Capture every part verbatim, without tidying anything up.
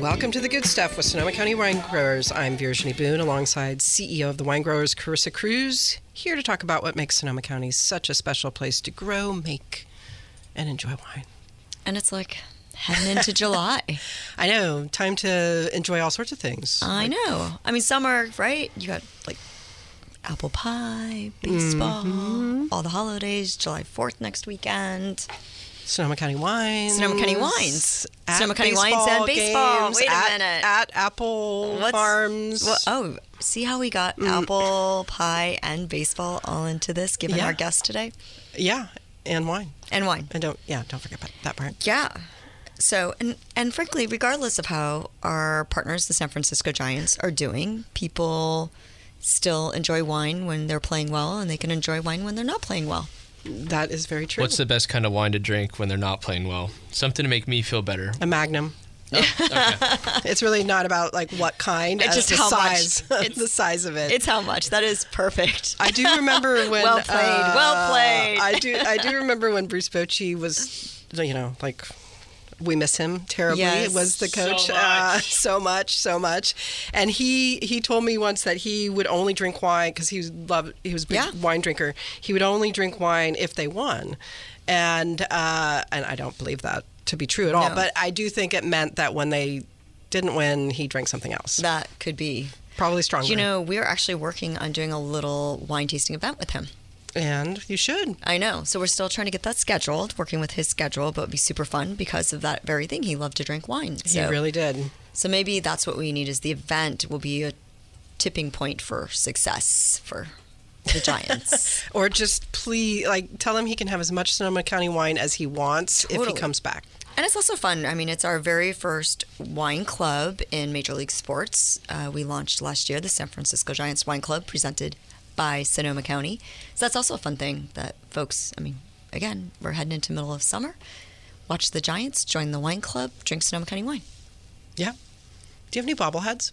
Welcome to The Good Stuff with Sonoma County Wine Growers. I'm Virginie Boone alongside C E O of the Wine Growers, Carissa Cruz, here to talk about what makes Sonoma County such a special place to grow, make, and enjoy wine. And it's like heading into July. I know. Time to enjoy all sorts of things. I like, know. I mean, summer, right? You got like apple pie, baseball, mm-hmm. all the holidays, July fourth next weekend. Sonoma County Wines. Sonoma County Wines. Sonoma County Wines and baseball. Games, Wait a at, minute. At Apple What's, Farms. Well, oh, see how we got mm. apple pie and baseball all into this, given yeah. our guest today? Yeah, and wine. And wine. And don't, yeah, don't forget about that part. Yeah. So, and, and frankly, regardless of how our partners, the San Francisco Giants, are doing, people still enjoy wine when they're playing well, and they can enjoy wine when they're not playing well. That is very true. What's the best kind of wine to drink when they're not playing well? Something to make me feel better. A Magnum. Oh, okay. It's really not about like what kind, it's as just the how size, much. It's the size of it. It's how much. That is perfect. I do remember when well played, uh, well played. I do. I do remember when Bruce Bochy was, you know, like. We miss him terribly. Yes. Was the coach so much. Uh, so much, so much, and he he told me once that he would only drink wine because he was loved. He was a big yeah. wine drinker. He would only drink wine if they won, and uh, and I don't believe that to be true at all. No. But I do think it meant that when they didn't win, he drank something else. That could be probably stronger. You know, we're actually working on doing a little wine tasting event with him. And you should. I know. So we're still trying to get that scheduled, working with his schedule, but it'd be super fun because of that very thing. He loved to drink wine. So, he really did. So maybe that's what we need is the event will be a tipping point for success for the Giants. Or just please, like, tell him he can have as much Sonoma County wine as he wants Totally. if he comes back. And it's also fun. I mean, it's our very first wine club in Major League Sports. Uh, we launched last year, the San Francisco Giants Wine Club, presented by Sonoma County. So that's also a fun thing that folks, I mean, again, we're heading into the middle of summer. Watch the Giants, join the wine club, drink Sonoma County wine. Yeah. Do you have any bobbleheads?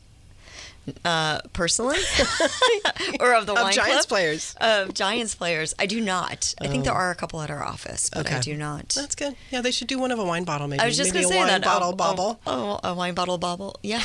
Uh, personally? Or of the of wine Giants club? players. Of Giants players. I do not. I think Oh. there are a couple at our office, but Okay. I do not. That's good. Yeah, they should do one of a wine bottle maybe. I was just maybe going to a say wine that. bottle oh, bobble. Oh, oh, a wine bottle bobble. Yeah.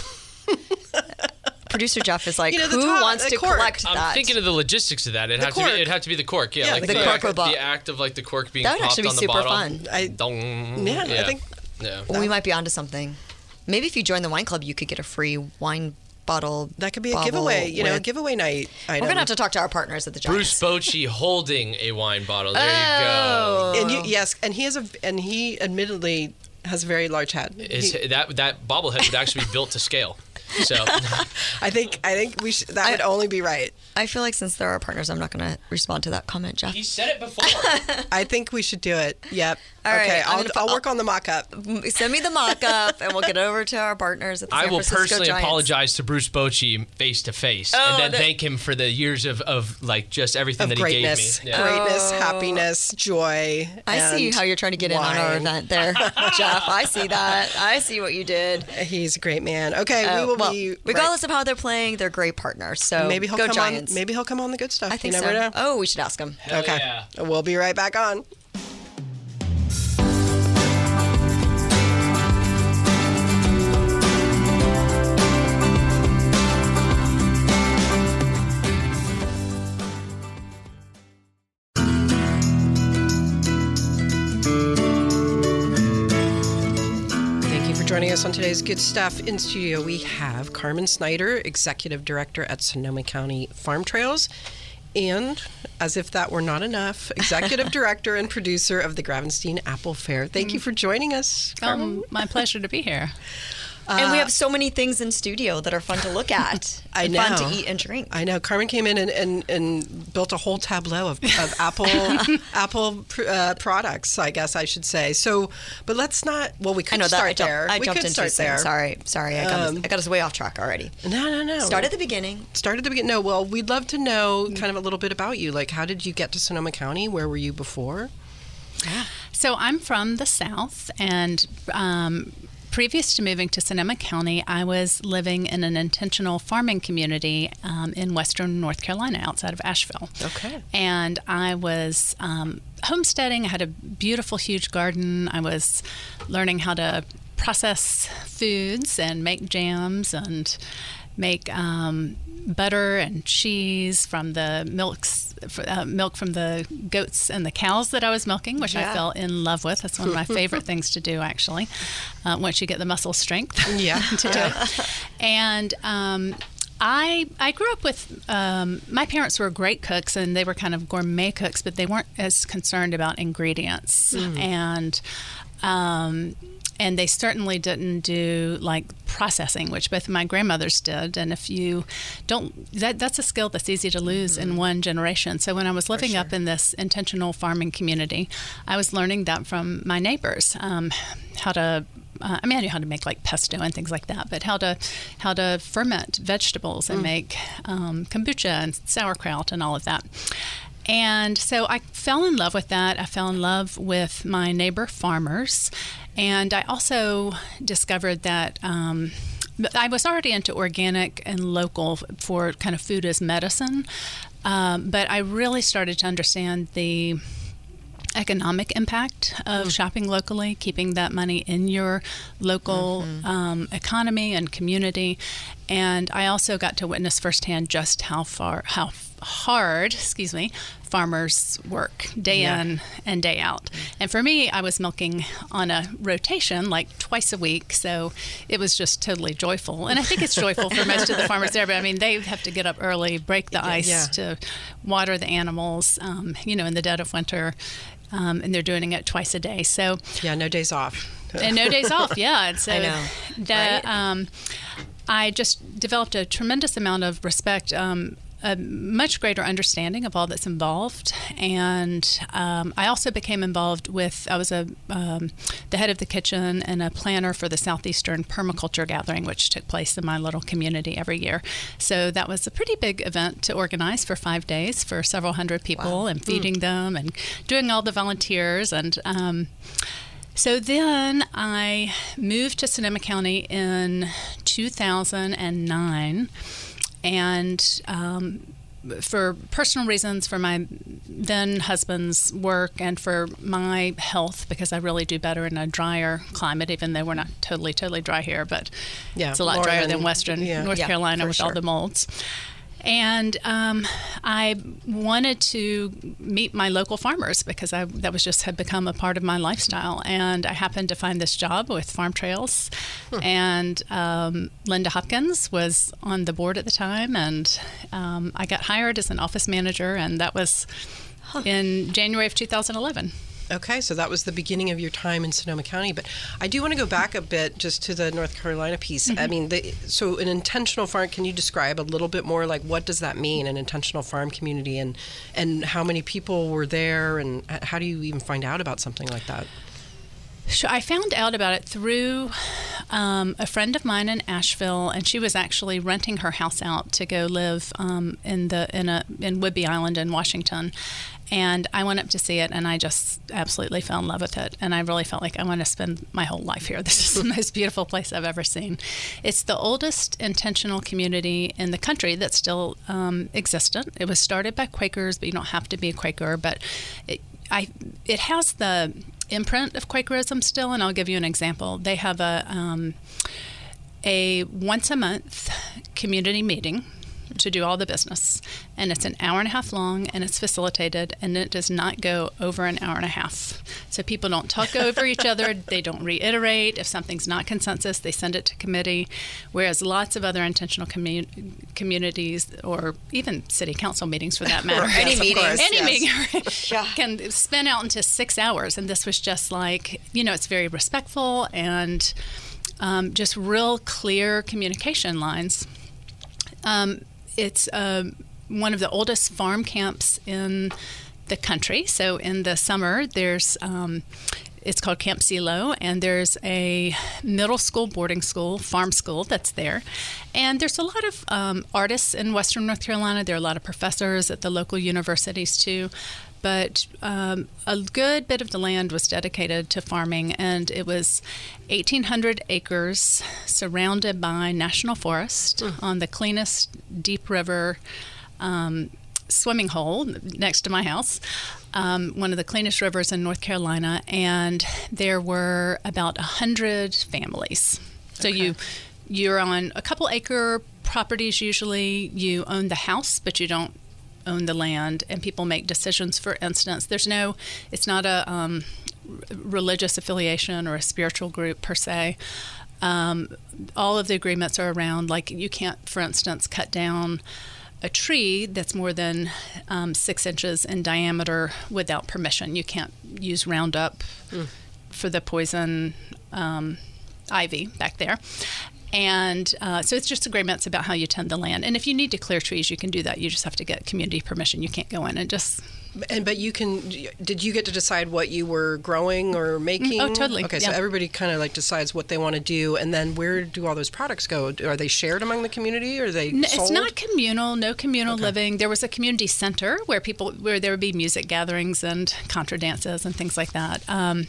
Producer Jeff is like, You know, the who top- wants the to cork. collect I'm that? thinking of the logistics of that. It'd The have to cork. be. It'd have to be the cork. Yeah, Yeah, like the the, cork act, will bo- the act of like the cork being That would popped actually be on the super bottle. fun. I, Dong. yeah, I think Yeah. Well, we might be onto something. Maybe if you join the wine club, you could get a free wine bottle. that could be a bobble giveaway. You know, with- giveaway night. We're going to have to talk to our partners at the Giants. Bruce Bochy holding a wine bottle. There Oh. you And you, yes, and he has a, and he admittedly has a very large head. go. Is He- that that bobblehead would actually be built to scale. So I think I think we should, that I- would only be right. I feel like since they're our partners, I'm not going to respond to that comment, Jeff. he said it before. I think we should do it. Yep. All right, okay, I'm I'll, gonna- I'll work on the mock-up. Send me the mock-up, and we'll get it over to our partners at the I San will Francisco personally Giants. apologize to Bruce Bochy face to face, Oh, and then that- thank him for the years of, of like just everything Of that greatness, he gave me. Yeah. greatness, Oh. happiness, joy. I see and how you're trying to get in on our wine. event there, Jeff. I see that. I see what you did. He's a great man. Okay, Uh, we will well, be regardless of how they're playing, they're great partners. So right. Maybe he'll go come Giants. on. Maybe he'll come on the good stuff. I think you so. never know. Oh, we should ask him. Hell okay, yeah. we'll be right back on. Thank you for joining us on today's Good Stuff. In studio, we have Carmen Snyder, Executive Director at Sonoma County Farm Trails, and, as if that were not enough, Executive Director and producer of the Gravenstein Apple Fair. Thank you for joining us, Carmen. Um, my pleasure to be here. and we have so many things in studio that are fun to look at. I and know. Fun to eat and drink. I know. Carmen came in and, and, and built a whole tableau of, of Apple Apple pr- uh, products, I guess I should say. So, but let's not. Well, we could I know that start I jumped, there. I we jumped could in start too soon. there. Sorry, sorry. I got, us, Um, I got us way off track already. No, no, no. Start at the beginning. Start at the beginning. No, well, we'd love to know kind of a little bit about you. Like, how did you get to Sonoma County? Where were you before? So I'm from the South, and um, previous to moving to Sonoma County, I was living in an intentional farming community um, in western North Carolina, outside of Asheville. Okay. And I was um, homesteading. I had a beautiful, huge garden. I was learning how to process foods and make jams and make um, butter and cheese from the milks, uh, milk from the goats and the cows that I was milking, which Yeah. I fell in love with. That's one of my favorite things to do, actually, uh, once you get the muscle strength Yeah. to do it. And um, I I grew up with, um, my parents were great cooks, and they were kind of gourmet cooks, but they weren't as concerned about ingredients. Mm. And um, and they certainly didn't do like processing, which both of my grandmothers did. And if you don't, that that's a skill that's easy to lose mm-hmm. in one generation. So when I was living sure. up in this intentional farming community, I was learning that from my neighbors, um, how to. Uh, I mean, I knew how to make like pesto and things like that, but how to how to ferment vegetables and mm. make um, kombucha and sauerkraut and all of that. And so I fell in love with that. I fell in love with my neighbor farmers. And I also discovered that um, I was already into organic and local for kind of food as medicine. Um, but I really started to understand the economic impact of mm. shopping locally, keeping that money in your local mm-hmm. um, economy and community. And I also got to witness firsthand just how far, how hard, excuse me, farmers work day yeah. in and day out. And for me, I was milking on a rotation like twice a week, so it was just totally joyful. And I think it's joyful for most of the farmers there, but I mean, they have to get up early, break the ice yeah. to water the animals, um, you know, in the dead of winter. Um, and they're doing it twice a day. So yeah, no days off. and no days off. Yeah, and so I know. The, right? um, I just developed a tremendous amount of respect, um, a much greater understanding of all that's involved, and um, I also became involved with. I was a um, the head of the kitchen and a planner for the Southeastern Permaculture Gathering, which took place in my little community every year. So that was a pretty big event to organize for five days for several hundred people, wow. and feeding mm. them and doing all the volunteers and. Um, So then I moved to Sonoma County in two thousand nine, and um, for personal reasons, for my then husband's work and for my health, because I really do better in a drier climate, even though we're not totally, totally dry here, but yeah, it's a lot drier than, than Western yeah. North yeah, Carolina with sure. all the molds. And um, I wanted to meet my local farmers because I, that was just had become a part of my lifestyle. And I happened to find this job with Farm Trails. Hmm. And um, Linda Hopkins was on the board at the time. And um, I got hired as an office manager. And that was huh. in January of two thousand eleven. Okay, so that was the beginning of your time in Sonoma County. But I do want to go back a bit just to the North Carolina piece. Mm-hmm. I mean, the, so an intentional farm, can you describe a little bit more, like what does that mean, an intentional farm community, and, and how many people were there, and how do you even find out about something like that? Sure. I found out about it through um, a friend of mine in Asheville, and she was actually renting her house out to go live um, in the in a in Whidbey Island in Washington. And I went up to see it, and I just absolutely fell in love with it. And I really felt like I want to spend my whole life here. This is the most beautiful place I've ever seen. It's the oldest intentional community in the country that's still um, existent. It was started by Quakers, but you don't have to be a Quaker. But it, I, it has the imprint of Quakerism still, and I'll give you an example. They have a um, a once a month community meeting to do all the business, and it's an hour and a half long, and it's facilitated, and it does not go over an hour and a half. So people don't talk over each other, they don't reiterate. If something's not consensus, they send it to committee, whereas lots of other intentional commu- communities, or even city council meetings for that matter, any yes, meeting, any yes. meeting yeah. can spin out into six hours, and this was just like, you know, it's very respectful and um, just real clear communication lines. Um, It's um, one of the oldest farm camps in the country. So in the summer, there's um, it's called Camp Silo, and there's a middle school, boarding school, farm school that's there. And there's a lot of um, artists in Western North Carolina. There are a lot of professors at the local universities too. But um, a good bit of the land was dedicated to farming, and it was eighteen hundred acres surrounded by national forest mm. on the cleanest deep river um, swimming hole next to my house. um, one of the cleanest rivers in North Carolina, and there were about a hundred families. So Okay. you you're on a couple acre properties usually. You own the house, but you don't own the land, and people make decisions. For instance, there's no, it's not a um, r- religious affiliation or a spiritual group per se. Um, all of the agreements are around, like, you can't, for instance, cut down a tree that's more than um, six inches in diameter without permission. You can't use Roundup mm. for the poison um, ivy back there. And uh, so it's just agreements about how you tend the land. And if you need to clear trees, you can do that. You just have to get community permission. You can't go in and just... And but you can. Did you get to decide what you were growing or making? Oh, totally. Okay, yeah. so everybody kind of like decides what they want to do, and then where do all those products go? Are they shared among the community, or are they No, sold? it's not communal. No communal Okay. living. There was a community center where people, where there would be music gatherings and contra dances and things like that. Um,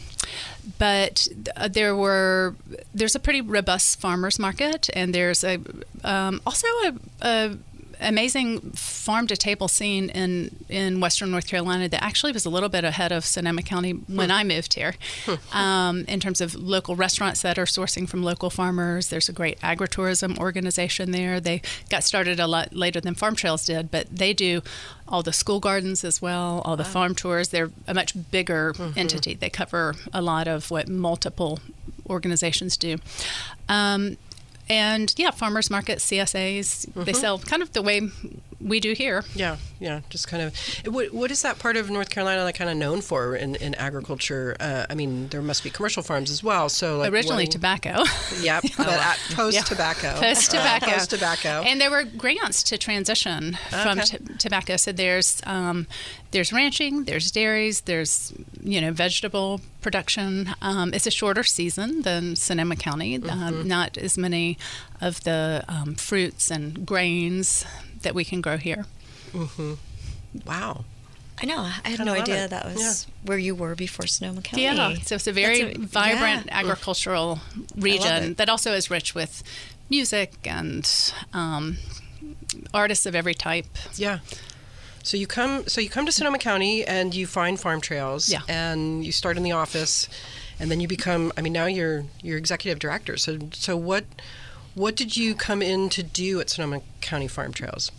but th- there were there's a pretty robust farmers market, and there's a um, also a, a amazing farm to table scene in in Western North Carolina that actually was a little bit ahead of Sonoma County when I moved here, um, in terms of local restaurants that are sourcing from local farmers. There's a great agritourism organization there. They got started a lot later than Farm Trails did, but they do all the school gardens as well, all the wow. farm tours. They're a much bigger mm-hmm. entity. They cover a lot of what multiple organizations do. Um, And yeah, farmers market, C S As, mm-hmm. they sell kind of the way we do here. Yeah, yeah, just kind of. What, what is that part of North Carolina like kind of known for in, in agriculture? Uh, I mean, there must be commercial farms as well. So like originally what, tobacco. Yep, but at post tobacco. Post tobacco. Uh, post tobacco. And there were grants to transition from okay. t- tobacco. So there's um, there's ranching, there's dairies, there's you know vegetable production. Um, it's a shorter season than Sonoma County. Mm-hmm. Um, not as many of the um, fruits and grains that we can grow here. Mm-hmm. Wow. I know. I had Kinda no idea it. that was yeah. where you were before Sonoma County. Yeah, so it's a very a, vibrant yeah. agricultural region that also is rich with music and um, artists of every type. Yeah. So you come. So you come to Sonoma County and you find Farm Trails. Yeah. And you start in the office, and then you become. I mean, now you're you're executive director. So so what what did you come in to do at Sonoma County Farm Trails?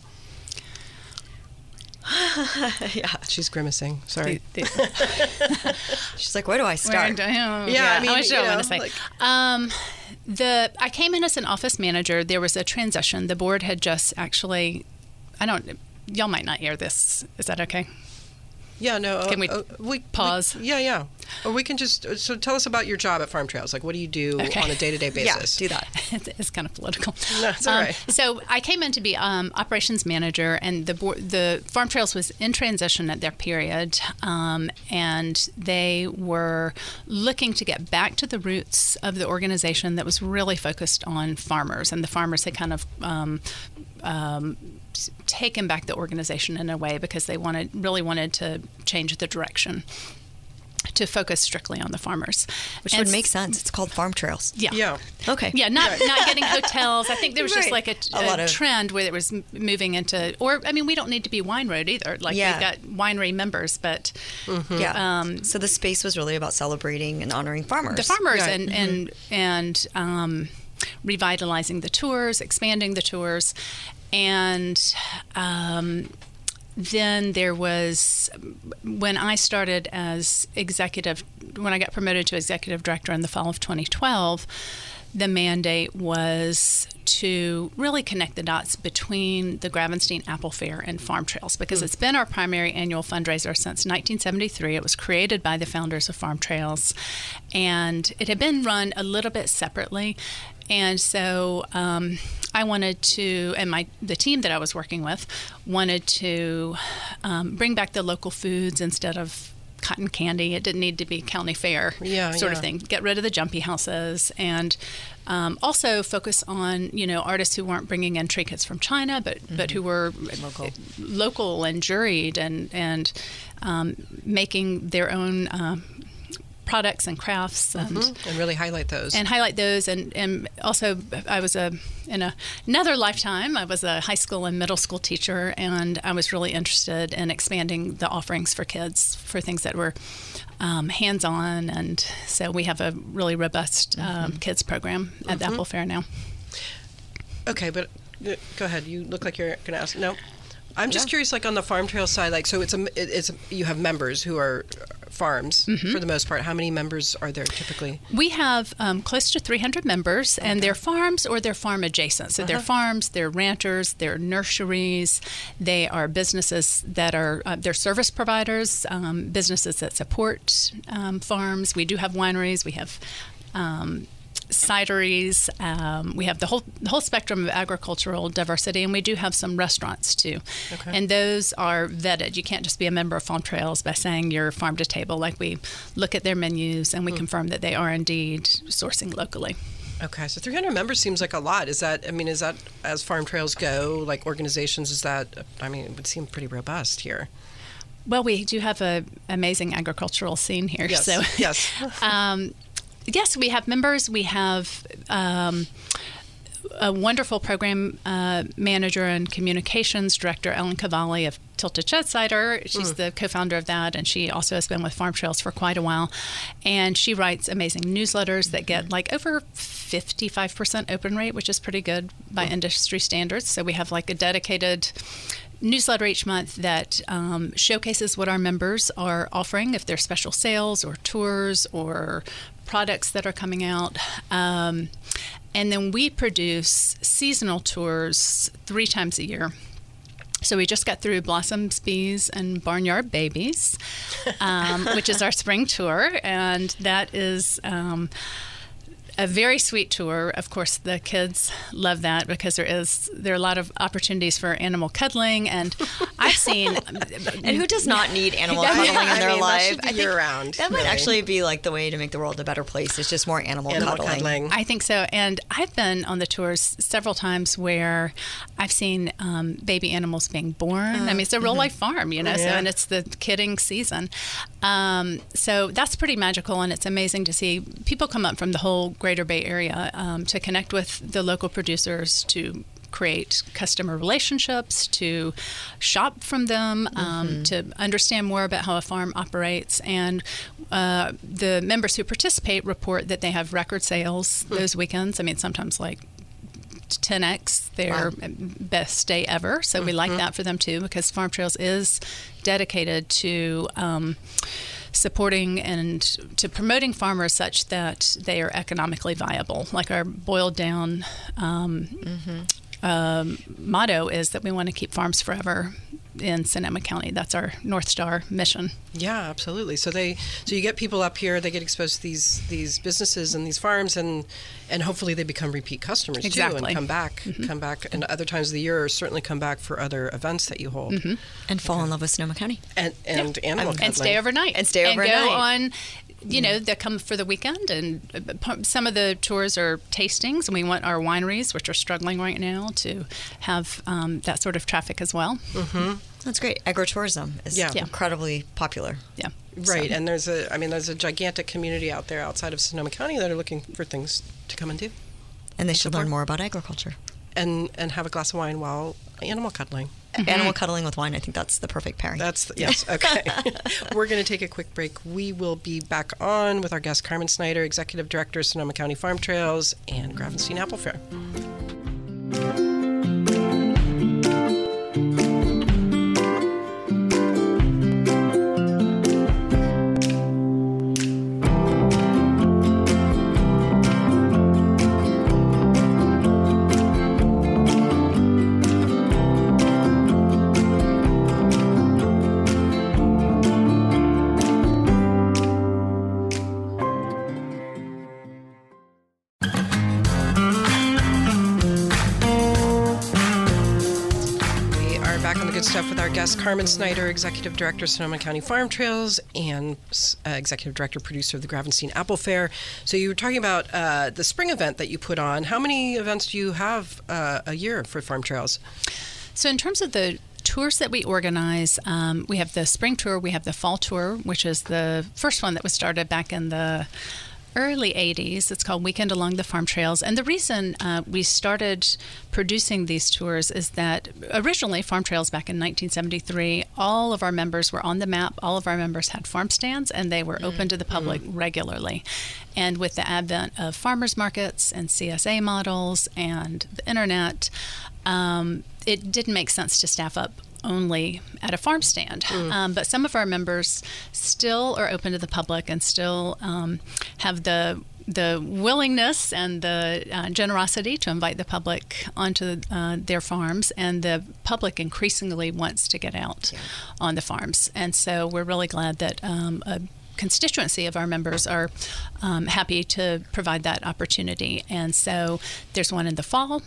yeah, she's grimacing. Sorry. The, the, she's like, where do I start? Yeah, yeah, I mean, I don't want to say. Like, um, the I came in as an office manager. There was a transition. The board had just actually. I don't. Y'all might not hear this. Is that okay? Yeah, no. Can we, uh, we pause? We, yeah, yeah. Or we can just. So tell us about your job at Farm Trails. Like, what do you do okay. on a day-to-day basis? Yeah, do that. It's kind of political. No, it's all um, right. So I came in to be um, operations manager, and the board, the Farm Trails was in transition at their period, um, and they were looking to get back to the roots of the organization that was really focused on farmers, and the farmers had kind of. Um, um, taken back the organization in a way because they wanted really wanted to change the direction to focus strictly on the farmers, which and would make sense. It's called Farm Trails. Yeah. Yeah. Okay. Yeah. Not Right. not getting hotels. I think there was just Right. like a, A a, lot of- trend where it was m- moving into, or I mean, we don't need to be Wine Road either. Like Yeah. we've got winery members, but Yeah. Um, so the space was really about celebrating and honoring farmers. the farmers Right. and and and um, revitalizing the tours, expanding the tours, and. Um, Then there was, when I started as executive, when I got promoted to executive director in the fall of twenty twelve, the mandate was to really connect the dots between the Gravenstein Apple Fair and Farm Trails, because mm. it's been our primary annual fundraiser since nineteen seventy-three. It was created by the founders of Farm Trails, and it had been run a little bit separately. And so um, I wanted to, and my the team that I was working with wanted to um, bring back the local foods instead of cotton candy. It didn't need to be county fair yeah, sort yeah. of thing. Get rid of the jumpy houses, and um, also focus on you know artists who weren't bringing in trinkets from China, but mm-hmm. but who were local, local and juried and and um, making their own. Um, products and crafts, and mm-hmm. and really highlight those. And highlight those, and, and also I was a in a, another lifetime. I was a high school and middle school teacher, and I was really interested in expanding the offerings for kids for things that were um, hands-on, and so we have a really robust um, mm-hmm. kids program at mm-hmm. the Apple Fair now. Okay, but uh, go ahead. You look like you're going to ask. No. I'm just yeah. curious, like on the farm trail side, like so it's a it's a, you have members who are farms mm-hmm. for the most part. How many members are there typically? We have um, close to three hundred members, okay. and they're farms or they're farm adjacent. So uh-huh. they're farms, they're ranchers, they're nurseries, they are businesses that are uh, they're service providers, um, businesses that support um, farms. We do have wineries. We have. Um, cideries. Um, we have the whole the whole spectrum of agricultural diversity, and we do have some restaurants too. Okay. And those are vetted. You can't just be a member of Farm Trails by saying you're farm to table. Like, we look at their menus and we mm. confirm that they are indeed sourcing locally. Okay, so three hundred members seems like a lot. Is that, I mean, is that, as Farm Trails go, like organizations, is that, I mean, it would seem pretty robust here. Well, we do have an amazing agricultural scene here. Yes, so, yes. um, Yes, we have members. We have um, a wonderful program uh, manager and communications director, Ellen Cavalli of Tilted Shed Cider. She's mm. the co-founder of that, and she also has been with Farm Trails for quite a while. And she writes amazing newsletters that get like over fifty-five percent open rate, which is pretty good by mm. industry standards. So we have like a dedicated newsletter each month that um, showcases what our members are offering, if there's special sales or tours or products that are coming out. Um, and then we produce seasonal tours three times a year. So we just got through Blossoms, Bees, and Barnyard Babies, um, which is our spring tour. And that is um, a very sweet tour. Of course, the kids love that because there is there are a lot of opportunities for animal cuddling, and I've seen. And who does not need animal yeah, cuddling yeah, in their I mean, life? That should be I think year round. That really. might actually be like the way to make the world a better place. It's just more animal, animal cuddling. cuddling. I think so, and I've been on the tours several times where I've seen um, baby animals being born. Uh, I mean, it's a real mm-hmm. life farm, you know, yeah. so and it's the kidding season. Um, so that's pretty magical, and it's amazing to see people come up from the whole Greater Bay Area. Um, to connect with the local producers, to create customer relationships, to shop from them, um, mm-hmm. to understand more about how a farm operates. And uh, the members who participate report that they have record sales mm-hmm. those weekends. I mean, sometimes like ten x their wow. best day ever. So mm-hmm. we like that for them too, because Farm Trails is dedicated to um, supporting and to promoting farmers such that they are economically viable. Like our boiled down um, mm-hmm. um, motto is that we want to keep farms forever in Sonoma County. That's our North Star mission. Yeah, absolutely. So they, so you get people up here, they get exposed to these these businesses and these farms, and and hopefully they become repeat customers exactly. too, and come back, mm-hmm. come back, and other times of the year, or certainly come back for other events that you hold, mm-hmm. and fall okay. in love with Sonoma County, and and yeah. animal and, cuddling. and stay overnight, and stay overnight, and go on. You know, they come for the weekend, and some of the tours are tastings, and we want our wineries, which are struggling right now, to have um, that sort of traffic as well. Mm-hmm. That's great. Agritourism is yeah. incredibly popular. Yeah. Right, so. and there's a, I mean, there's a gigantic community out there outside of Sonoma County that are looking for things to come and do. And they should learn more about agriculture. And and have a glass of wine while animal cuddling. Mm-hmm. Animal cuddling with wine, I think that's the perfect pairing. That's, the, yes, okay. We're going to take a quick break. We will be back on with our guest, Carmen Snyder, Executive Director, Sonoma County Farm Trails and Gravenstein Apple Fair. Guest Carmen Snyder, Executive Director, Sonoma County Farm Trails, and uh, Executive Director, Producer of the Gravenstein Apple Fair. So you were talking about uh, the spring event that you put on. How many events do you have uh, a year for Farm Trails? So in terms of the tours that we organize, um, we have the spring tour, we have the fall tour, which is the first one that was started back in the early eighties. It's called Weekend Along the Farm Trails. And the reason uh, we started producing these tours is that originally Farm Trails back in nineteen seventy-three, all of our members were on the map. All of our members had farm stands and they were mm. open to the public mm. regularly. And with the advent of farmers markets and C S A models and the internet, um, it didn't make sense to staff up only at a farm stand. Mm. Um, but some of our members still are open to the public and still um, have the the willingness and the uh, generosity to invite the public onto uh, their farms, and the public increasingly wants to get out yeah. on the farms. And so we're really glad that um, a constituency of our members are um, happy to provide that opportunity. And so there's one in the fall.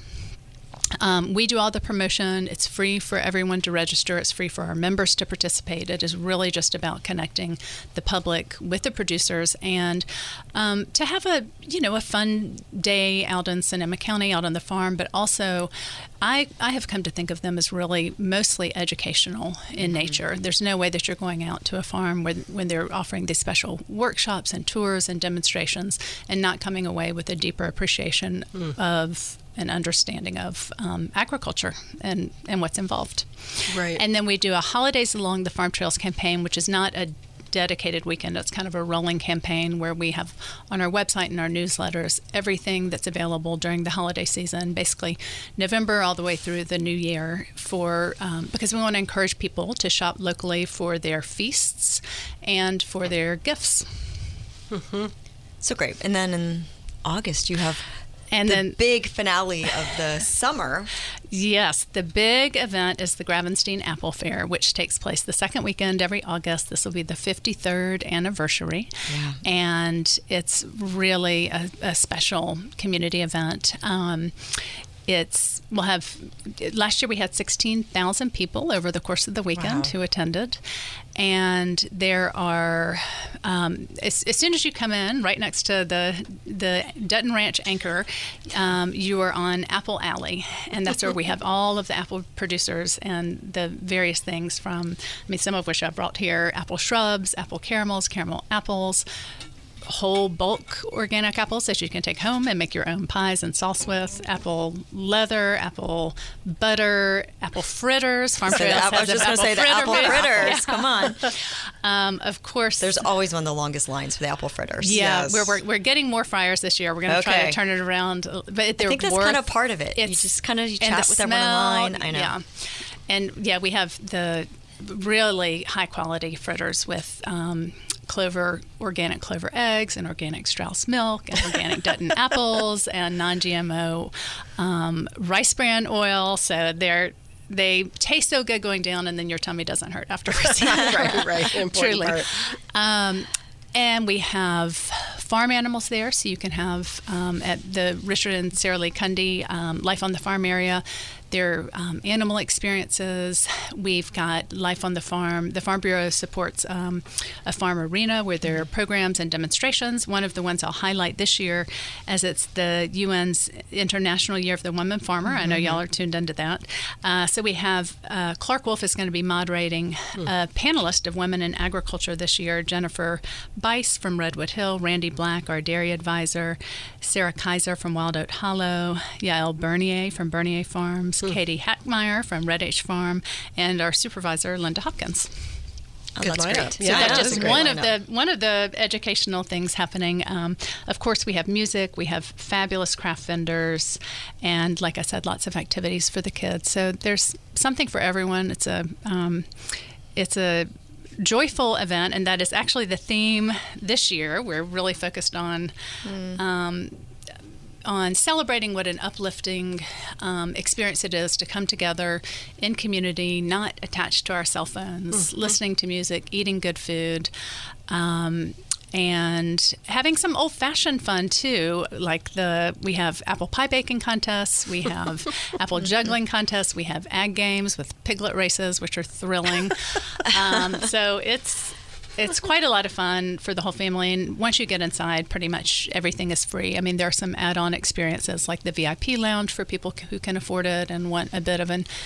Um, we do all the promotion. It's free for everyone to register. It's free for our members to participate. It is really just about connecting the public with the producers and um, to have a, you know, a fun day out in Sonoma County, out on the farm. But also, I, I have come to think of them as really mostly educational in mm-hmm. nature. There's no way that you're going out to a farm when, when they're offering these special workshops and tours and demonstrations and not coming away with a deeper appreciation mm. of an understanding of um, agriculture and, and what's involved. Right. And then we do a Holidays Along the Farm Trails campaign, which is not a dedicated weekend. It's kind of a rolling campaign where we have on our website and our newsletters everything that's available during the holiday season, basically November all the way through the new year, for um, because we want to encourage people to shop locally for their feasts and for their gifts. Mm-hmm. So great. And then in August you have And the then big finale of the summer. Yes, the big event is the Gravenstein Apple Fair, which takes place the second weekend every August. This will be the fifty-third anniversary. Yeah. And it's really a, a special community event. Um, It's we'll have last year we had sixteen thousand people over the course of the weekend wow. who attended, and there are um, as, as soon as you come in right next to the the Dutton Ranch anchor, um, you are on Apple Alley, and that's where we have all of the apple producers and the various things from I mean some of which I brought here: apple shrubs, apple caramels, caramel apples, whole bulk organic apples that you can take home and make your own pies and sauce with, apple leather, apple butter, apple fritters. Farm Trails has I was just going to say the apple fritter fritters. Yeah. Come on. Um, of course. There's always one of the longest lines for the apple fritters. Yeah, yes. we're, we're we're getting more fryers this year. We're going to okay. try to turn it around. But I think that's worth, kind of part of it. You just kind of you chat with smell, everyone in line. I know. Yeah. And yeah, we have the really high quality fritters with um, clover, organic clover eggs and organic Strauss milk and organic Dutton apples and non-G M O um, rice bran oil. So they're they taste so good going down, and then your tummy doesn't hurt afterwards. right, right. Important Truly. Part. Um, and we have farm animals there, so you can have um, at the Richard and Sarah Lee Cundy um, Life on the Farm area. Their um, animal experiences. We've got Life on the Farm. The Farm Bureau supports um, a farm arena where there are programs and demonstrations. One of the ones I'll highlight this year, as it's the U N's International Year of the Woman Farmer. Mm-hmm. I know y'all are tuned into that. Uh, so we have uh, Clark Wolf is going to be moderating mm. a panelist of women in agriculture this year. Jennifer Bice from Redwood Hill, Randy Black, our dairy advisor, Sarah Kaiser from Wild Oat Hollow, Yael Bernier from Bernier Farms, Katie Hackmeyer from Red H Farm, and our supervisor, Linda Hopkins. Oh, Good that's lineup. great. Yeah, So that's that just one of the one of the educational things happening. Um, of course, we have music, we have fabulous craft vendors, and like I said, lots of activities for the kids. So there's something for everyone. It's a um, it's a joyful event, and that is actually the theme this year. We're really focused on. Mm. Um, on celebrating what an uplifting um, experience it is to come together in community, not attached to our cell phones, mm-hmm. listening to music, eating good food, um, and having some old-fashioned fun too. Like the we have apple pie baking contests, we have apple juggling contests, we have ag games with piglet races, which are thrilling. um, so it's. It's quite a lot of fun for the whole family, and once you get inside, pretty much everything is free. I mean, there are some add-on experiences like the V I P lounge for people who can afford it and want a bit of an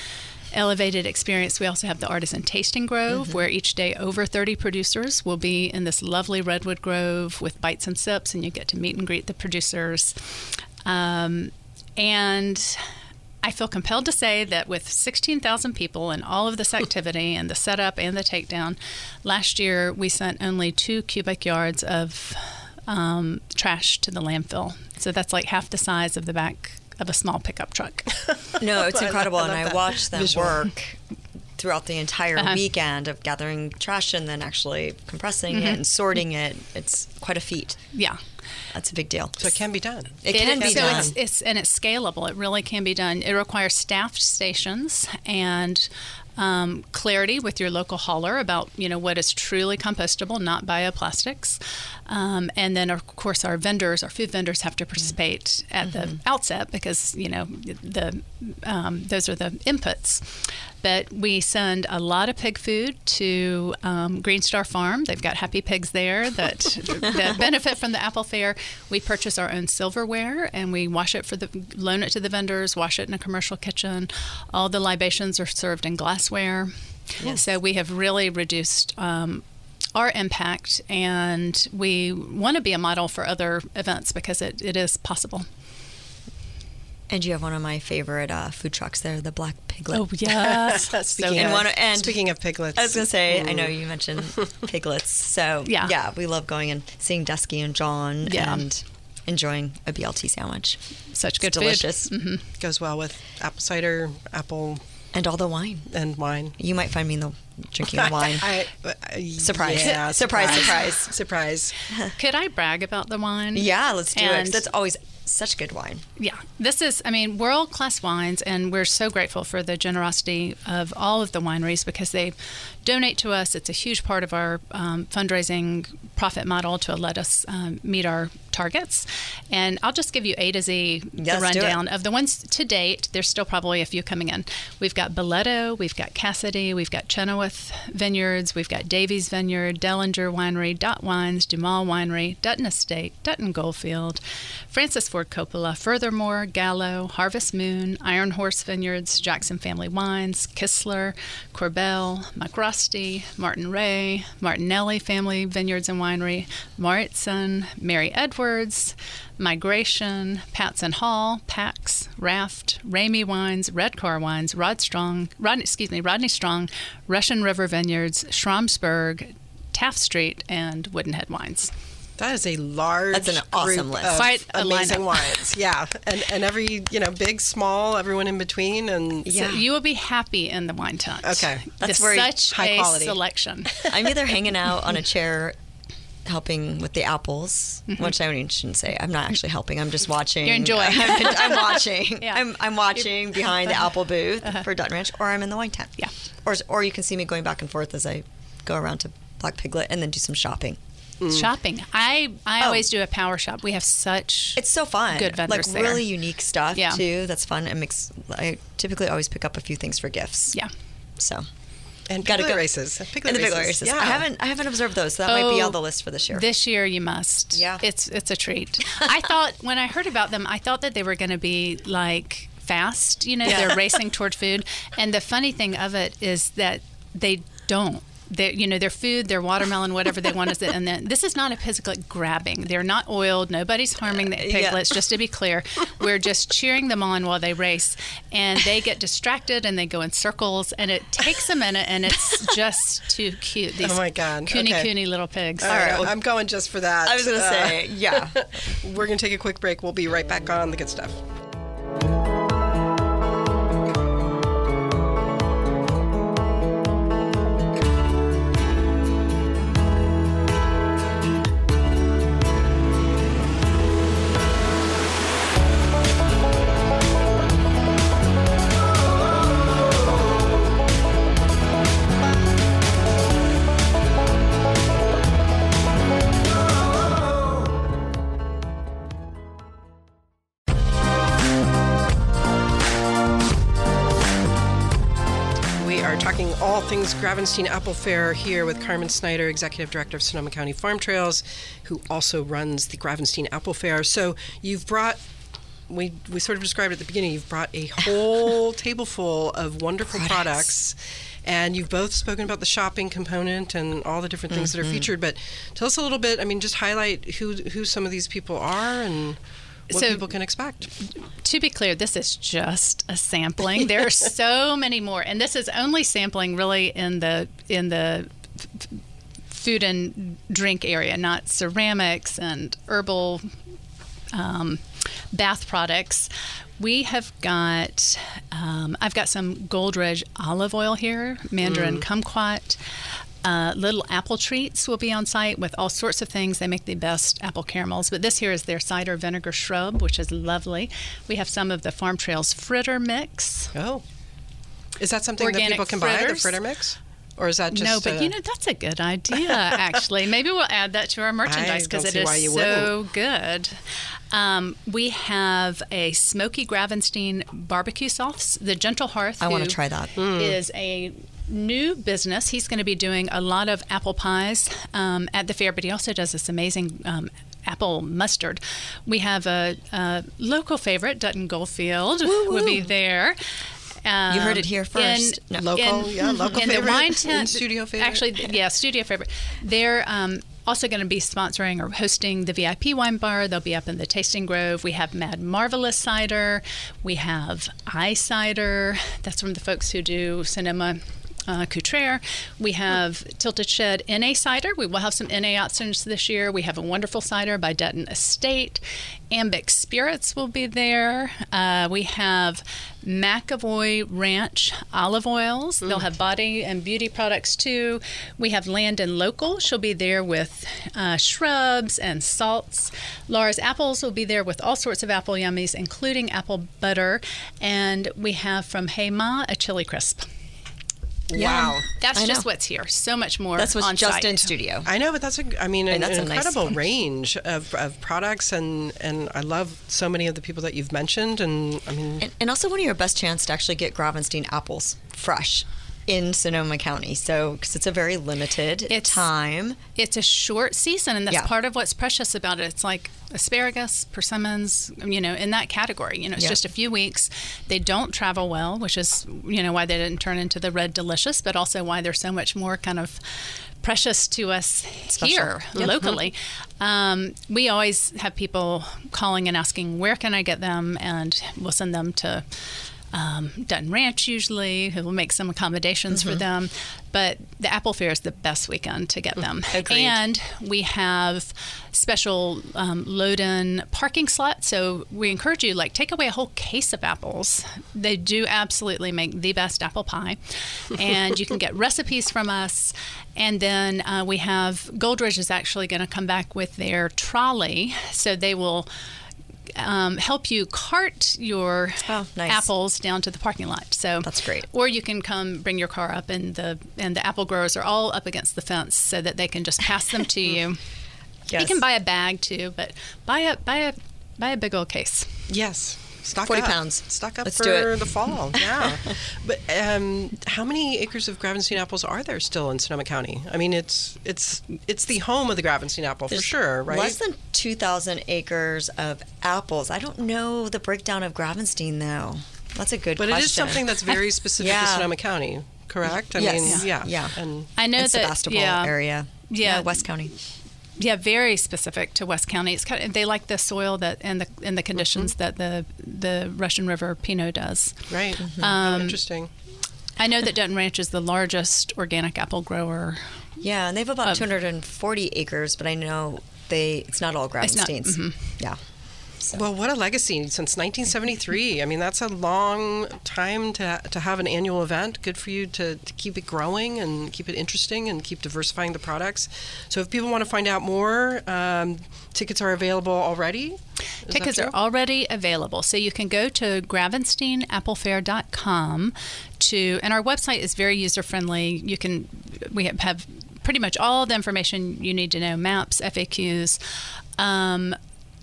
elevated experience. We also have the Artisan Tasting Grove, mm-hmm. where each day over thirty producers will be in this lovely redwood grove with bites and sips, and you get to meet and greet the producers. Um, and I feel compelled to say that with sixteen thousand people and all of this activity and the setup and the takedown, last year we sent only two cubic yards of um, trash to the landfill. So that's like half the size of the back of a small pickup truck. No, it's incredible, I and I that. watched them Visual. work throughout the entire Uh-huh. weekend of gathering trash and then actually compressing Mm-hmm. it and sorting it. It's quite a feat. Yeah. That's a big deal. So it can be done. It can be so done. It's, it's and it's scalable. It really can be done. It requires staffed stations and um, clarity with your local hauler about you know what is truly compostable, not bioplastics. Um, and then of course our vendors, our food vendors, have to participate at mm-hmm. the outset because you know the um, those are the inputs. But we send a lot of pig food to um, Green Star Farm. They've got happy pigs there that that benefit from the Apple Fair. We purchase our own silverware and we wash it for the loan it to the vendors, wash it in a commercial kitchen. All the libations are served in glassware. Yes. So we have really reduced um, our impact, and we want to be a model for other events because it, it is possible. And you have one of my favorite uh, food trucks there, the Black Piglet. Oh, yes. Speaking, And of, one- and- speaking of piglets. I was going to say, Ooh. I know you mentioned piglets. So, Yeah. yeah, we love going and seeing Dusky and John Yeah. and enjoying a B L T sandwich. Such good It's delicious. food. Mm-hmm. Goes well with apple cider, apple, And all the wine. and wine. You might find me in the drinking the wine. I, I, Surprise. Yeah, Surprise, surprise. surprise. Surprise. Could I brag about the wine? Yeah, let's do it. 'cause And- That's always such good wine. Yeah, this is, I mean, world-class wines, and we're so grateful for the generosity of all of the wineries because they donate to us. It's a huge part of our um, fundraising profit model to let us um, meet our targets. And I'll just give you A to Z, Yes, the do it. rundown of the ones to date. There's still probably a few coming in. We've got Boleto, we've got Cassidy, we've got Chenoweth Vineyards, we've got Davies Vineyard, Dellinger Winery, Dot Wines, Dumal Winery, Dutton Estate, Dutton Goldfield, Francis Ford Coppola, Furthermore, Gallo, Harvest Moon, Iron Horse Vineyards, Jackson Family Wines, Kistler, Corbel, McRusty, Martin Ray, Martinelli Family Vineyards and Winery, Mauritson, Mary Edwards, Migration, Patson Hall, Pax, Raft, Ramey Wines, Red Car Wines, Rod Strong, Rodney, excuse me, Rodney Strong, Russian River Vineyards, Schramsberg, Taft Street, and Woodenhead Wines. That is a large That's an awesome group list. of Quite a amazing lineup. wines. Yeah. And and every, you know, big, small, everyone in between. And Yeah. So you will be happy in the wine tent. Okay. That's There's very such high a quality. selection. I'm either hanging out on a chair helping with the apples, Mm-hmm. which I mean, shouldn't say. I'm not actually helping. I'm just watching. You're enjoying. I'm, I'm watching. Yeah. I'm, I'm watching behind the apple booth for Dutton Ranch, or I'm in the wine tent. Yeah. Or, or you can see me going back and forth as I go around to Black Piglet and then do some shopping. Shopping. I, I Oh. always do a power shop. We have such It's so fun. Good vendors Like there. really unique stuff Yeah. too. That's fun. It makes. I typically always pick up a few things for gifts. yeah. So and Gotta piglet go. races. And piglet and the big races. races. Yeah. I haven't. I haven't observed those. So that might be Oh, on the list for this year. This year you must. Yeah. It's it's a treat. I thought when I heard about them, I thought that they were going to be like fast. You know, Yeah. they're racing toward food. And the funny thing of it is that they don't. They, you know, their food, their watermelon, whatever they want is it. And then this is not a piglet grabbing. They're not oiled. Nobody's harming the yeah. piglets. Just to be clear, we're just cheering them on while they race, and they get distracted and they go in circles, and it takes a minute, and it's just too cute. These Oh, my God. coony, Okay. coony little pigs. All right, right, well- I'm going just for that. I was gonna Uh, say, yeah. We're going to take a quick break. We'll be right back on The Good Stuff. We are talking all things Gravenstein Apple Fair here with Carmen Snyder, Executive Director of Sonoma County Farm Trails, who also runs the Gravenstein Apple Fair. So you've brought we we sort of described at the beginning. You've brought a whole table full of wonderful products. products. And you've both spoken about the shopping component and all the different things mm-hmm. that are featured. But tell us a little bit, I mean, just highlight who who some of these people are and what so, people can expect. To be clear, this is just a sampling. There are so many more. And this is only sampling really in the in the f- food and drink area, not ceramics and herbal um, bath products. We have got, um, I've got some Goldridge olive oil here, Mandarin mm. kumquat. Uh, little apple treats will be on site with all sorts of things. They make the best apple caramels. But this here is their cider vinegar shrub, which is lovely. We have some of the Farm Trails fritter mix. Oh. Is that something Organic that people can fritters. buy, the fritter mix? Or is that just... No, but uh, you know, that's a good idea, actually. Maybe we'll add that to our merchandise because it is so wouldn't. good. Um, we have a smoky Gravenstein barbecue sauce. The Gentle Hearth. I want to try that. Mm. Is a new business. He's going to be doing a lot of apple pies um, at the fair, but he also does this amazing um, apple mustard. We have a, a local favorite, Dutton Goldfield, Woo-woo. will be there. Um, you heard it here first. In, no. Local, in, yeah, local in favorite. The wine tent, in studio favorite. Actually, yeah, studio favorite. They're um, also going to be sponsoring or hosting the V I P wine bar. They'll be up in the Tasting Grove. We have Mad Marvelous cider. We have I cider. That's from the folks who do Sonoma Uh, Couture. We have Tilted Shed N A cider. We will have some N A options this year. We have a wonderful cider by Dutton Estate. Ambic Spirits will be there. Uh, we have McAvoy Ranch olive oils. Mm. They'll have body and beauty products too. We have Land and Local. She'll be there with uh, shrubs and salts. Laura's Apples will be there with all sorts of apple yummies, including apple butter. And we have from Hey Ma a chili crisp. Wow. That's I just know. what's here. So much more That's what's on just site. in studio. I know, but that's, a, I mean, an, that's an a nice incredible one. range of, of products, and, and I love so many of the people that you've mentioned, and I mean... And, and also one of your best chance to actually get Gravenstein apples fresh in Sonoma County. So, because it's a very limited It's- time. It's a short season, and that's Yeah. part of what's precious about it. It's like asparagus, persimmons, you know, in that category. You know, it's Yeah. just a few weeks. They don't travel well, which is, you know, why they didn't turn into the Red Delicious, but also why they're so much more kind of precious to us Special. here Yep. locally. Um, we always have people calling and asking, where can I get them? And we'll send them to Um, Dutton Ranch usually, who will make some accommodations mm-hmm. for them. But the Apple Fair is the best weekend to get them. Agreed. And we have special um, load-in parking slots. So we encourage you, like, take away a whole case of apples. They do absolutely make the best apple pie. And you can get recipes from us. And then uh, we have Goldridge is actually going to come back with their trolley. So they will Um, help you cart your Oh, nice. apples down to the parking lot. So That's great. Or you can come bring your car up, and the and the apple growers are all up against the fence so that they can just pass them to you. Yes. You can buy a bag too, but buy a buy a buy a big old case. Yes. Stock forty up. pounds. Stock up Let's for do it. the fall. Yeah. But um, how many acres of Gravenstein apples are there still in Sonoma County? I mean, it's it's it's the home of the Gravenstein apple for There's sure, right? Less than two thousand acres of apples. I don't know the breakdown of Gravenstein, though. That's a good but question. it is something that's very specific Yeah. to Sonoma County, correct? I Yes. mean, yeah. Yeah. And I know and that Sebastopol yeah, area. Yeah. West County. Yeah, very specific to West County. It's kind of, they like the soil that and the and the conditions Mm-hmm. that the the Russian River Pinot does. right. Mm-hmm. Oh, Um, interesting. I know that Dutton Ranch is the largest organic apple grower. Yeah, and they have about Um, two hundred forty acres, but I know they it's not all It's not- Gravensteins. mhm. Yeah. So. Well, what a legacy since nineteen seventy-three. I mean, that's a long time to to have an annual event. Good for you to, to keep it growing and keep it interesting and keep diversifying the products. So if people want to find out more, um, tickets are available already? Is Tickets that are true? already available. So you can go to gravenstein apple fair dot com to, and our website is very user friendly. You can, we have, have pretty much all the information you need to know, maps, F A Qs. Um,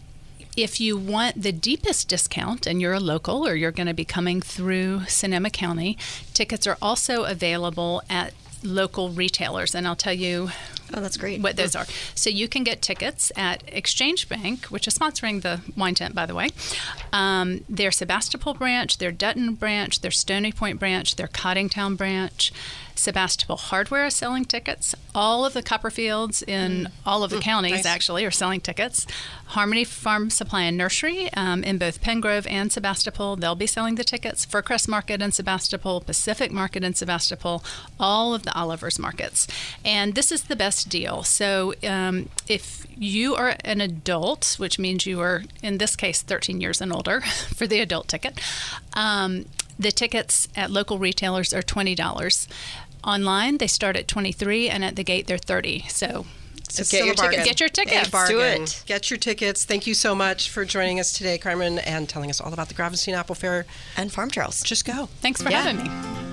If you want the deepest discount and you're a local or you're going to be coming through Sonoma County, tickets are also available at local retailers. And I'll tell you Oh, that's great. what those are. So you can get tickets at Exchange Bank, which is sponsoring the wine tent, by the way. Um, their Sebastopol branch, their Dutton branch, their Stony Point branch, their Coddingtown branch. Sebastopol Hardware is selling tickets. All of the Copperfields in all of the counties, nice. actually, are selling tickets. Harmony Farm Supply and Nursery um, in both Pengrove and Sebastopol, they'll be selling the tickets. Furcrest Market in Sebastopol, Pacific Market in Sebastopol, all of the Oliver's markets. And this is the best deal. So um, if you are an adult, which means you are, in this case, thirteen years and older for the adult ticket, um, the tickets at local retailers are twenty dollars. Online, they start at twenty-three dollars, and at the gate, they're thirty dollars. So It's get still your a bargain. tickets. Get your tickets. It's a bargain. Do it. Get your tickets. Thank you so much for joining us today, Carmen, and telling us all about the Gravenstein Apple Fair. And farm trails. Just go. thanks for Yeah. having me.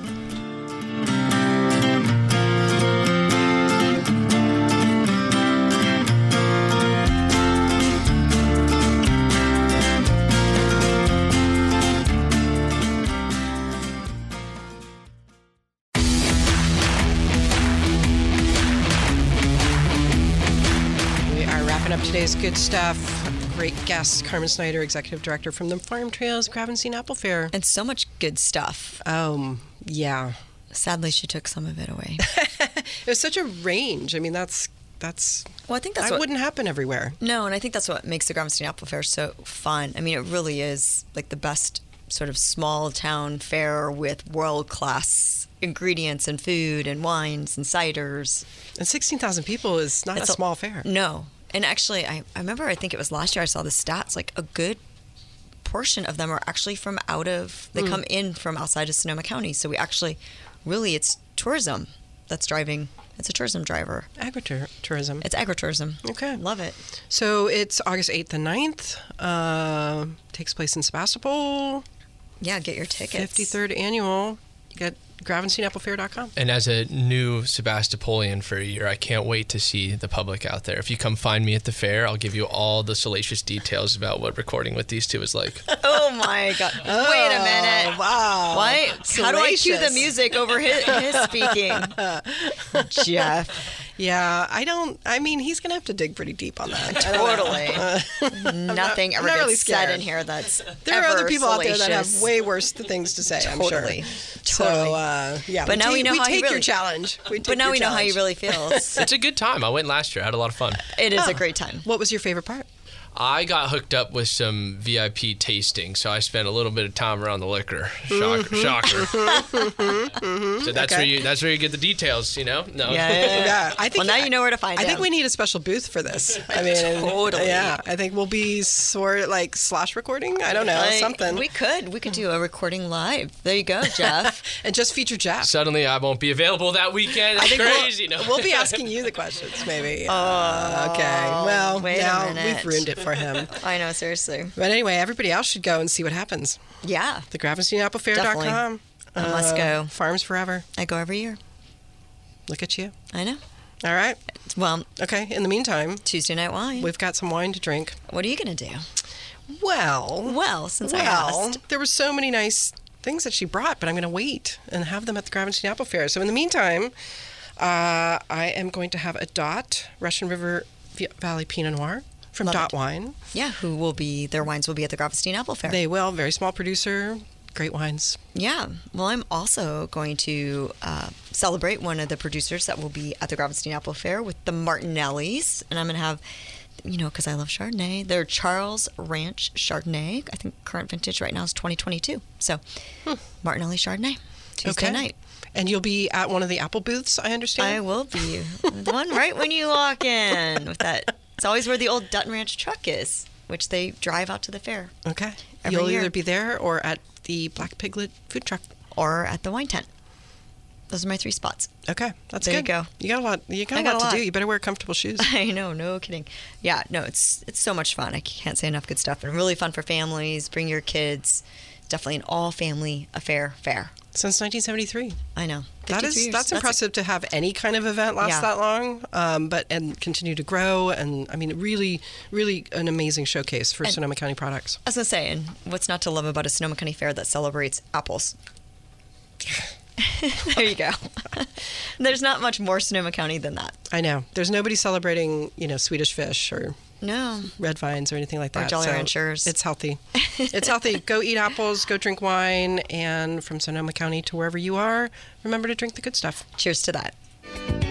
We are wrapping up today's good stuff. Great guest, Carmen Snyder, Executive Director from the Farm Trails Gravenstein Apple Fair. And so much good stuff. Um, yeah. Sadly, she took some of it away. It was such a range. I mean, that's, that's, Well, I think that's that what... wouldn't happen everywhere. No, and I think that's what makes the Gravenstein Apple Fair so fun. I mean, it really is like the best sort of small town fair with world-class ingredients and food and wines and ciders. And sixteen thousand people is not It's a a- small fair. No. And actually, I, I remember, I think it was last year I saw the stats, like a good portion of them are actually from out of, they come in from outside of Sonoma County. So we actually, really, it's tourism that's driving, it's a tourism driver. Agritourism. It's agritourism. Okay. Love it. So it's August eighth and ninth. Uh, takes place in Sebastopol. Yeah, get your tickets. fifty-third annual. You get gravenstein apple fair dot com. And as a new Sebastopolian for a year, I can't wait to see the public out there. If you come find me at the fair, I'll give you all the salacious details about what recording with these two is like. Oh my God. Wait a minute. Wow. What? How do I cue the Salacious. music over his, his speaking? Jeff. Yeah, I don't. I mean, he's going to have to dig pretty deep on that. I don't know. Totally. Nothing I'm ever not gets really said scared. in here that's There are ever other people out there that have salacious. way worse things to say, I'm Totally. sure. Totally. So, uh, yeah. But now take, we know how he take really- your challenge. We take But now your we know how he challenge. really feels. It's a good time. I went last year. I had a lot of fun. It is a great time. What was your favorite part? I got hooked up with some V I P tasting, so I spent a little bit of time around the liquor. Shocker, shocker. So that's Okay. where you that's where you get the details, you know? No. Yeah, yeah, yeah. Yeah, I think. Well, now you know where to find I think him. we need a special booth for this. I mean, Totally. Yeah, I think we'll be sort of like slash recording. I don't know, Like, something, We could. We could do a recording live. There you go, Jeff. and just feature Jeff. Suddenly I won't be available that weekend. It's I think we'll- crazy. No. We'll be asking you the questions, maybe. Uh, okay. Well, wait a now minute. we've ruined it for him. I know, seriously. But anyway, everybody else should go and see what happens. Yeah, The gravenstein apple fair dot com. I must go. Farms forever. I go every year. Look at you. I know. All right. Well, Okay. In the meantime, Tuesday night wine. we've got some wine to drink. What are you going to do? Well, Well, since I well, asked. there were so many nice things that she brought, but I'm going to wait and have them at the Gravenstein Apple Fair. So in the meantime, uh, I am going to have a Dot Russian River V- Valley Pinot Noir from Love Dot it. Wine. Yeah, who will be, their wines will be at the Gravenstein Apple Fair. They will. Very small producer. Great wines. Yeah. Well, I'm also going to uh, celebrate one of the producers that will be at the Gravenstein Apple Fair with the Martinellis. And I'm going to have, you know, because I love Chardonnay, their Charles Ranch Chardonnay. I think current vintage right now is twenty twenty-two. So, Martinelli Chardonnay, Tuesday Okay. night. And you'll be at one of the apple booths, I understand? I will be the one right when you walk in with that. It's always where the old Dutton Ranch truck is, which they drive out to the fair. Okay. Every You'll year. either be there or at the Black Piglet food truck. Or at the wine tent. Those are my three spots. Okay, that's There you good. go. You got a lot. You got I a got lot a to lot. do. You better wear comfortable shoes. I know, no kidding. Yeah, no, it's it's so much fun. I can't say enough good stuff. And really fun for families. Bring your kids. Definitely an all-family affair fair. Since nineteen seventy-three. I know. That fifty-three is years. that's a- impressive to have any kind of event last Yeah. that long, um, but and continue to grow. And I mean, really, really an amazing showcase for And- Sonoma County products. I was gonna say, and what's not to love about a Sonoma County fair that celebrates apples? There you go. There's not much more Sonoma County than that. I know. There's nobody celebrating, you know, Swedish fish or No. red vines or anything like Or that. Jolly So Ranchers. It's healthy. It's healthy. Go eat apples, go drink wine, and from Sonoma County to wherever you are, remember to drink the good stuff. Cheers to that.